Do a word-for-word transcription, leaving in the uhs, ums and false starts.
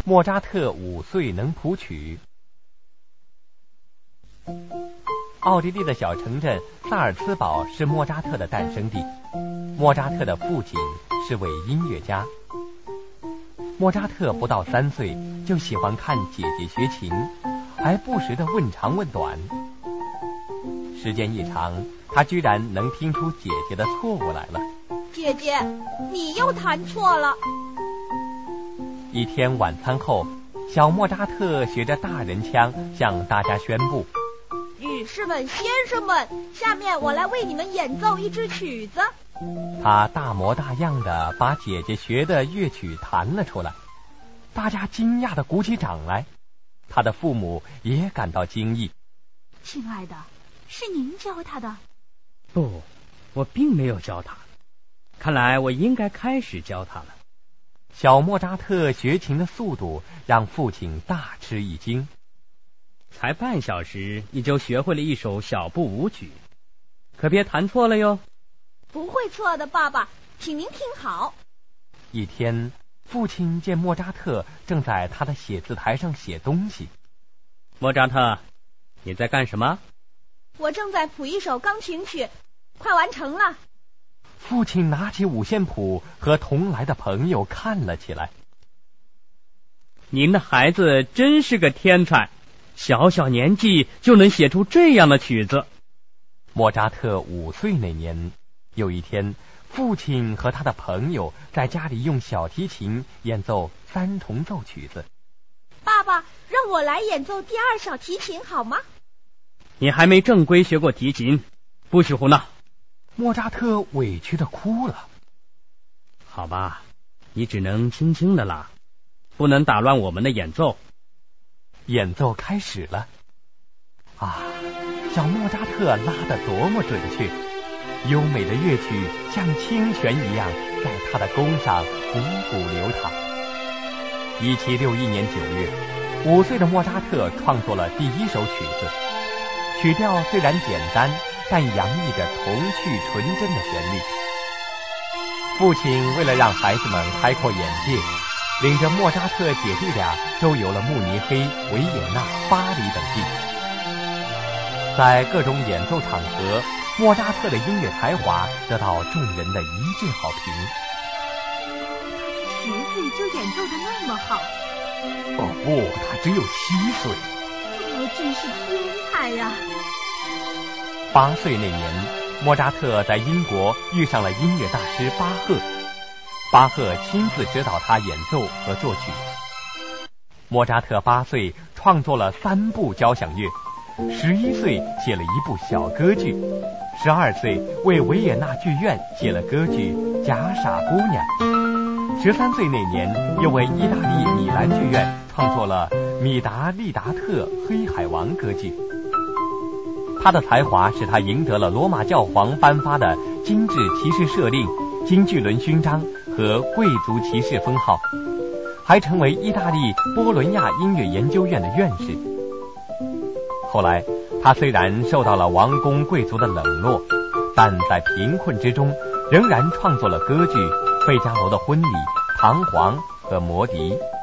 莫扎特五岁能谱曲。奥地利的小城镇萨尔茨堡是莫扎特的诞生地。莫扎特的父亲是位音乐家。莫扎特不到三岁就喜欢看姐姐学琴，还不时地问长问短。时间一长，他居然能听出姐姐的错误来了。 姐姐，你又弹错了。 一天晚餐后，小莫扎特学着大人腔向大家宣布： 女士们、先生们，下面我来为你们演奏一支曲子。 他大模大样的把姐姐学的乐曲弹了出来，大家惊讶的鼓起掌来，他的父母也感到惊异。 亲爱的，是您教他的？ 不，我并没有教他，看来我应该开始教他了。 小莫扎特学琴的速度让父亲大吃一惊。 才半小时你就学会了一首小步舞曲，可别弹错了哟。 不会错的，爸爸，请您听好。 一天，父亲见莫扎特正在他的写字台上写东西。 莫扎特，你在干什么？ 我正在谱一首钢琴曲，快完成了。 父亲拿起五线谱和同来的朋友看了起来。 您的孩子真是个天才，小小年纪就能写出这样的曲子。 莫扎特五岁那年，有一天，父亲和他的朋友在家里用小提琴演奏三重奏曲子。 爸爸，让我来演奏第二小提琴好吗？ 你还没正规学过提琴，不许胡闹。 莫扎特委屈的哭了。 好吧，你只能轻轻的拉，不能打乱我们的演奏。 演奏开始了。啊，小莫扎特拉得多么准确，优美的乐曲像清泉一样在他的弓上汩汩流淌。一七六一年九月，五岁的莫扎特创作了第一首曲子，曲调虽然简单，但洋溢着童趣纯真的旋律。父亲为了让孩子们开阔眼界，领着莫扎特姐弟俩周游了慕尼黑、维也纳、巴黎等地。在各种演奏场合，莫扎特的音乐才华得到众人的一致好评。 十岁就演奏的那么好？ 哦不，他只有七岁。 哦，真是天才呀！ 八岁那年，莫扎特在英国遇上了音乐大师巴赫，巴赫亲自指导他演奏和作曲。莫扎特八岁创作了三部交响乐，十一岁写了一部小歌剧，十二岁为维也纳剧院写了歌剧《假傻姑娘》，十三岁那年又为意大利米兰剧院创作了《米达利达特黑海王》歌剧。他的才华使他赢得了罗马教皇颁发的金质骑士设令、金巨伦勋章和贵族骑士封号，还成为意大利波伦亚音乐研究院的院士。后来，他虽然受到了王公贵族的冷落，但在贫困之中，仍然创作了歌剧《费加罗的婚礼》、《唐璜》和《魔笛》。